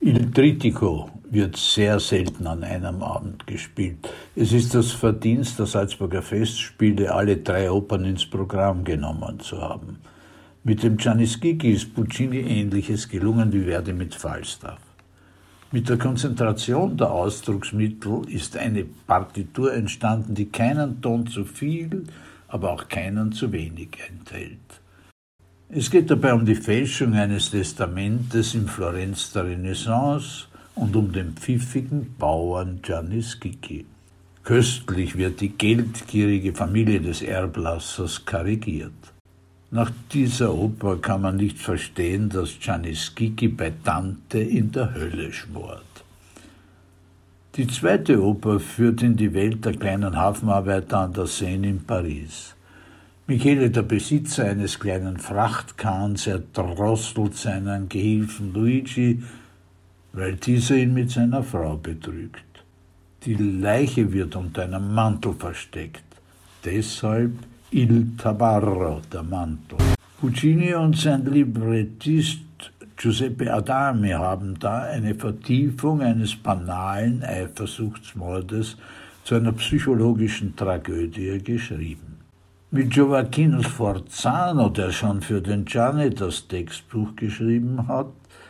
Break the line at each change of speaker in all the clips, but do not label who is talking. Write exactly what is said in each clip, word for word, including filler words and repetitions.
Il Trittico wird sehr selten an einem Abend gespielt. Es ist das Verdienst der Salzburger Festspiele, alle drei Opern ins Programm genommen zu haben. Mit dem Gianni Schicchi ist Puccini Ähnliches gelungen wie Verdi mit Falstaff. Mit der Konzentration der Ausdrucksmittel ist eine Partitur entstanden, die keinen Ton zu viel, aber auch keinen zu wenig enthält. Es geht dabei um die Fälschung eines Testamentes in Florenz der Renaissance und um den pfiffigen Bauern Gianni Schicchi. Köstlich wird die geldgierige Familie des Erblassers karikiert. Nach dieser Oper kann man nicht verstehen, dass Gianni Schicchi bei Dante in der Hölle schmort. Die zweite Oper führt in die Welt der kleinen Hafenarbeiter an der Seine in Paris. Michele, der Besitzer eines kleinen Frachtkahns, erdrosselt seinen Gehilfen Luigi, weil dieser ihn mit seiner Frau betrügt. Die Leiche wird unter einem Mantel versteckt, deshalb Il Tabarro, der Mantel. Puccini und sein Librettist Giuseppe Adami haben da eine Vertiefung eines banalen Eifersuchtsmordes zu einer psychologischen Tragödie geschrieben. Mit Gioacchino Sforzano, der schon für den Gianni das Textbuch geschrieben hat,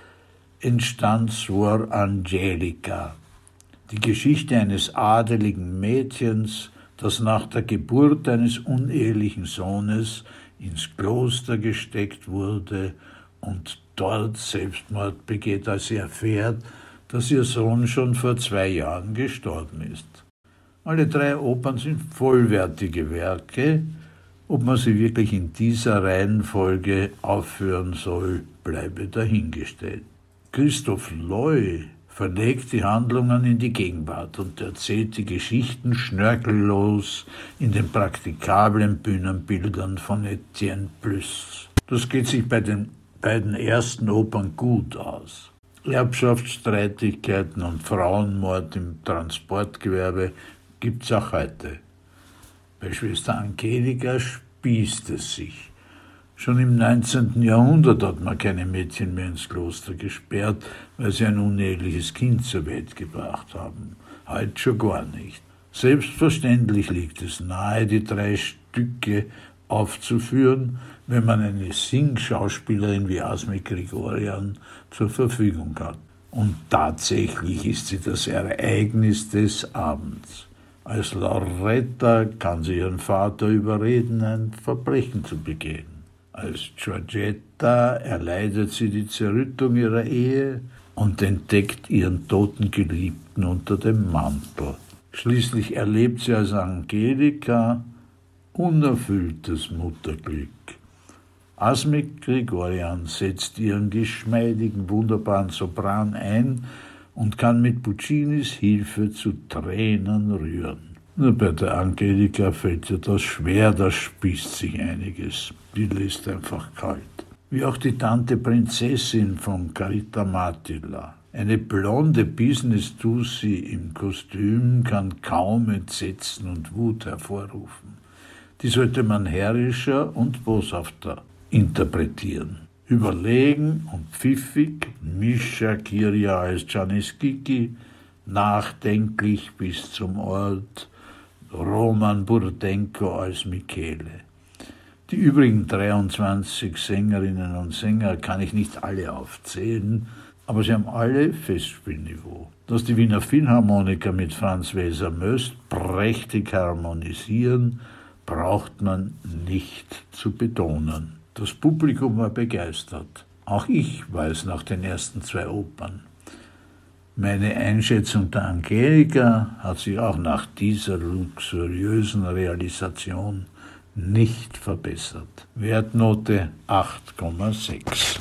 entstand Suor Angelica, die Geschichte eines adeligen Mädchens, das nach der Geburt eines unehelichen Sohnes ins Kloster gesteckt wurde und dort Selbstmord begeht, als sie erfährt, dass ihr Sohn schon vor zwei Jahren gestorben ist. Alle drei Opern sind vollwertige Werke. Ob man sie wirklich in dieser Reihenfolge aufführen soll, bleibe dahingestellt. Christoph Loy verlegt die Handlungen in die Gegenwart und erzählt die Geschichten schnörkellos in den praktikablen Bühnenbildern von Etienne Plüss. Das geht sich bei den beiden ersten Opern gut aus. Erbschaftsstreitigkeiten und Frauenmord im Transportgewerbe gibt's auch heute. Bei Schwester Angelica spießt es sich. Schon im neunzehnten Jahrhundert hat man keine Mädchen mehr ins Kloster gesperrt, weil sie ein uneheliches Kind zur Welt gebracht haben. Heute schon gar nicht. Selbstverständlich liegt es nahe, die drei Stücke aufzuführen, wenn man eine Sing-Schauspielerin wie Asmik Grigorian zur Verfügung hat. Und tatsächlich ist sie das Ereignis des Abends. Als Lauretta kann sie ihren Vater überreden, ein Verbrechen zu begehen. Als Giorgetta erleidet sie die Zerrüttung ihrer Ehe und entdeckt ihren toten Geliebten unter dem Mantel. Schließlich erlebt sie als Angelica unerfülltes Mutterglück. Asmik Grigorian setzt ihren geschmeidigen, wunderbaren Sopran ein und kann mit Puccinis Hilfe zu Tränen rühren. Nur bei der Angelica fällt ihr das schwer, da spießt sich einiges. Die lässt einfach kalt. Wie auch die Tante Prinzessin von Carita Martilla. Eine blonde Business-Tussi im Kostüm kann kaum Entsetzen und Wut hervorrufen. Die sollte man herrischer und boshafter interpretieren. Überlegen und pfiffig, Mischa Kiria als Gianni Schicchi, nachdenklich bis zum Ort, Roman Burdenko als Michele. Die übrigen dreiundzwanzig Sängerinnen und Sänger kann ich nicht alle aufzählen, aber sie haben alle Festspielniveau. Dass die Wiener Philharmoniker mit Franz Weser-Möst prächtig harmonisieren, braucht man nicht zu betonen. Das Publikum war begeistert. Auch ich war es nach den ersten zwei Opern. Meine Einschätzung der Angelica hat sich auch nach dieser luxuriösen Realisation nicht verbessert. Wertnote acht Komma sechs.